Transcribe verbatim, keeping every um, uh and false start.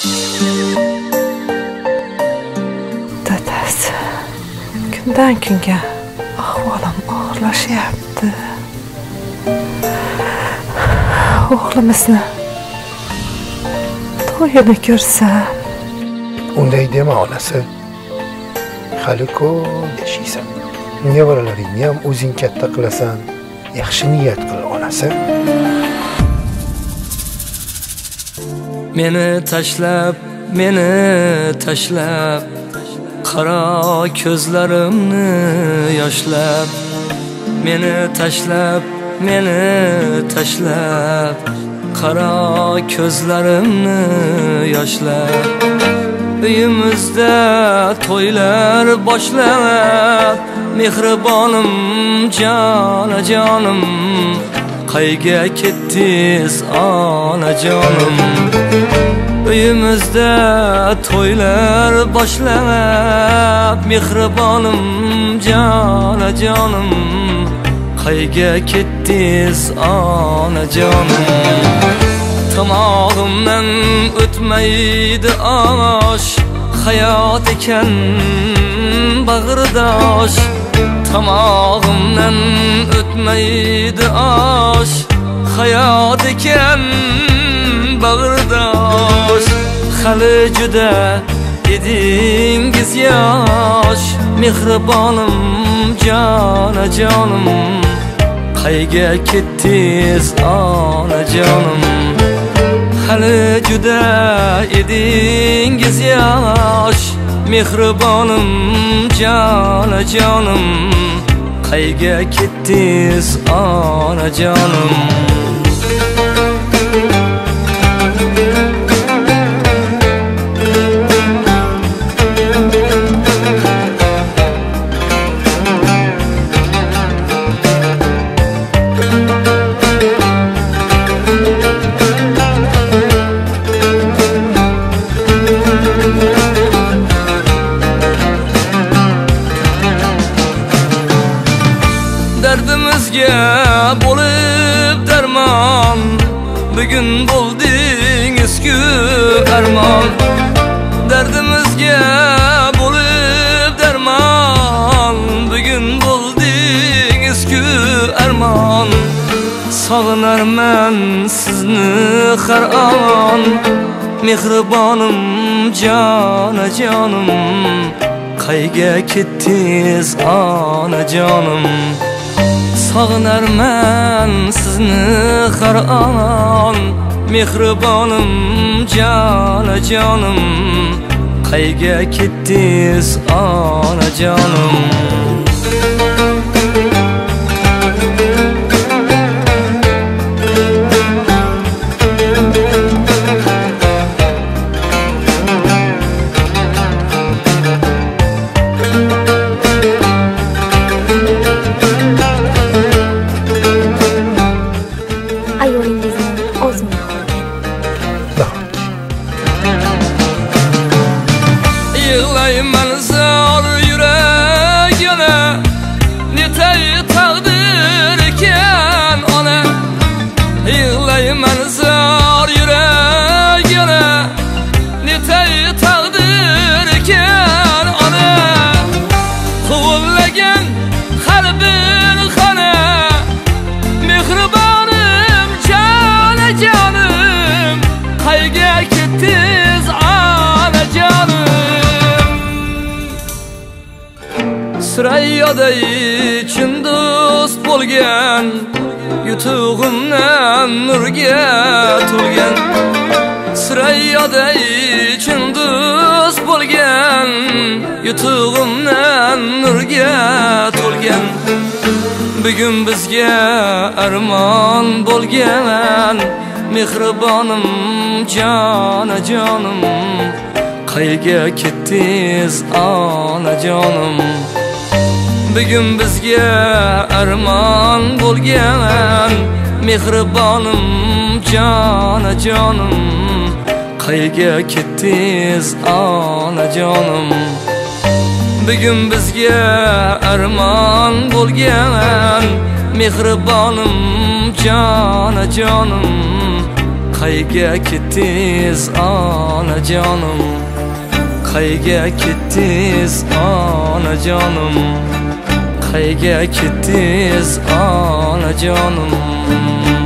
Dadasi, kundan kunga ahvolim og'irlashyapti. O'g'limizni to'yini ko'rsam. Unday dema onasi. Hali ko'p yashaysan. Nevaralaringni ham o'zing katta qilasan. Yaxshi niyat qil onasi. Meni tashlab, meni tashlab, qaro ko'zlarimni yoshlab. Meni tashlab, meni tashlab, qaro ko'zlarimni yoshlab. Uyimizda to'ylar boshlab, mehribonim, jonajonim, qayga ketdingiz onajonim? Uyimizda to'ylar boshlab, mehribonim, jonajonim, qayga ketdingiz onajonim? Tomog'imdan o'tmaydi osh, hayot ekan bag'ridosh. Tomog'imdan o'tmaydi osh, hayot ekan bag'ridosh. Hali juda edingiz yosh, mehribonim, jonajonim, qayga ketdingiz onajonim? Hali juda edingiz yosh, mehribonim, jonajonim, qayga ketdingiz onajonim? Dardimizga bo'lib darmon, bugun bo'ldingiz-ku armon. Dardimizga bo'lib darmon, bugun bo'ldingiz-ku armon. Sog'inarman sizni har on, mehribonim, jonajonim, qayga ketdingiz onajonim? Sog'inarman sizni har on, mehribonim, jonajonim, qayga ketdingiz onajonim? Yig'layman zor yurak yana, netay taqdir ekan ona. Yig'layman zor yurak yana, netay taqdir ekan ona. Quvillagan har bir xona, mehribonim, jonajonim, qayga ketdingiz onajonim? Süreyyaday chin do'st bo'lgan, yutug'imdan nurga to'lgan. Süreyyaday chin do'st bo'lgan, yutug'imdan nurga to'lgan. Bugun bizga armon bo'lgan, mehribonim, jonajonim, qayga ketdingiz onajonim? Bugun bizga armon bo'lgan, mehribonim, jonajonim, qayga ketdingiz onajonim? Bugun bizga armon bo'lgan, mehribonim, jonajonim, Qayga ketdingiz onajonim, qayga ketdingiz onajonim, qayga ketdingiz onajonim.